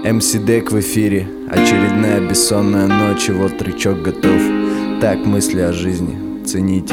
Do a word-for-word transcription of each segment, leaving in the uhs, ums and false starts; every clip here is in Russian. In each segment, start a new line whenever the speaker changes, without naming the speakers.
эм си Deck в эфире. Очередная бессонная ночь, и вот тречок готов. Так мысли о жизни, цените.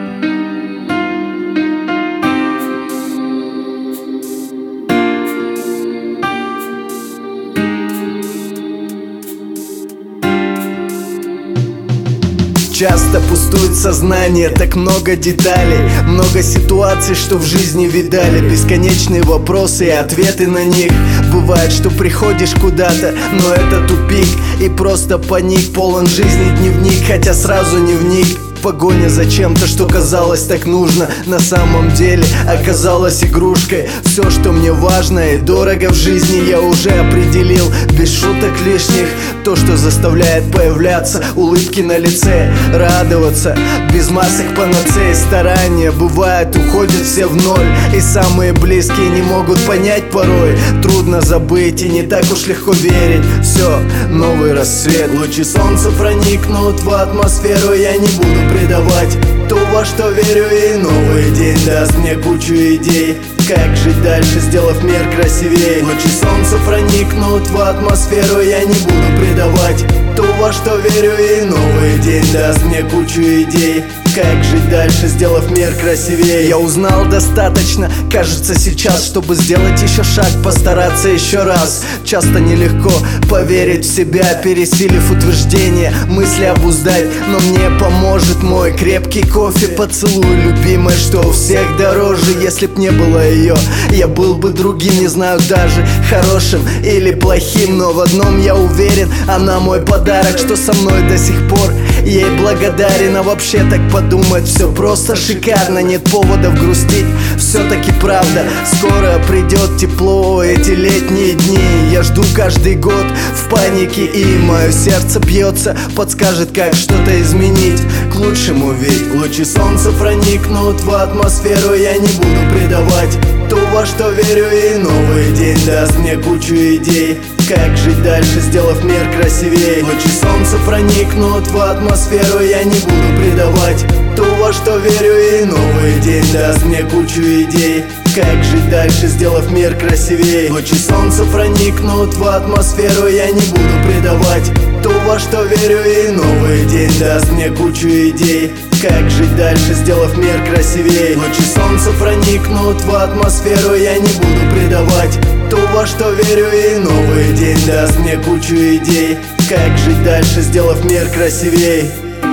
Часто пустует сознание, так много деталей, много ситуаций, что в жизни видали. Бесконечные вопросы и ответы на них. Бывает, что приходишь куда-то, но это тупик, и просто паник. Полон жизни дневник, хотя сразу не вник. Погоня за чем-то, что казалось так нужно, на самом деле оказалось игрушкой. Все, что мне важно и дорого в жизни, я уже определил, без шуток лишних. То, что заставляет появляться улыбки на лице, радоваться, без масок панацеи. Старания, бывает, уходят все в ноль, и самые близкие не могут понять порой. Трудно забыть и не так уж легко верить. Все, новый рассвет, лучи солнца проникнут в атмосферу. Я не буду предавать то, во что верю, и новый день даст мне кучу идей. Как жить дальше, сделав мир красивее. Лучи солнца проникнут в атмосферу. Я не буду предавать то, во что верю, и новый день даст мне кучу идей. Как жить дальше, сделав мир красивее. Я узнал достаточно, кажется, сейчас, чтобы сделать еще шаг, постараться еще раз. Часто нелегко поверить в себя, пересилив утверждение, мысли обуздать. Но мне поможет мой крепкий кофе, поцелуй любимой, что у всех дороже. Если б не было ее, я был бы другим, не знаю даже, хорошим или плохим. Но в одном я уверен, она мой подарок, что со мной до сих пор ей благодарен. А вообще так подумать, все просто шикарно. Нет поводов грустить, все-таки правда. Скоро придет тепло, эти летние дни я жду каждый год в панике, и мое сердце бьется, подскажет, как что-то изменить к лучшему. Ведь лучи солнца проникнут в атмосферу. Я не буду предавать то, во что верю, и новый день даст мне кучу идей. Как жить дальше, сделав мир красивее. Лучи солнца проникнут в атмосферу. Я не буду предавать то, во что верю, и новый день даст мне кучу идей. Как жить дальше, сделав мир красивее. Лучи солнца проникнут в атмосферу. Я не буду предавать то, во что верю, и новый день даст мне кучу идей. Как жить дальше, сделав мир красивее. Лучи солнца проникнут в атмосферу. Я не буду предавать то, во что верю, и новый день даст мне кучу идей. Как жить дальше, сделав мир красивее.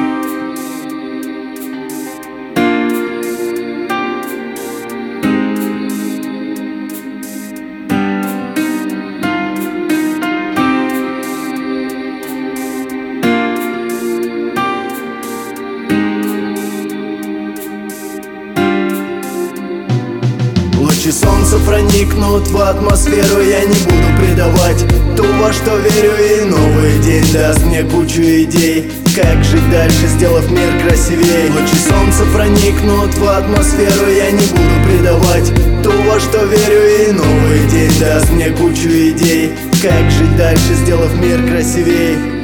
Лучи солнца проникнут в атмосферу. Я не буду предавать то, во что верю, и новый день даст мне кучу идей. Как жить дальше, сделав мир красивее. Лучи солнца проникнут в атмосферу. Я не буду предавать то, во что верю, и новый день даст мне кучу идей. Как жить дальше, сделав мир красивее.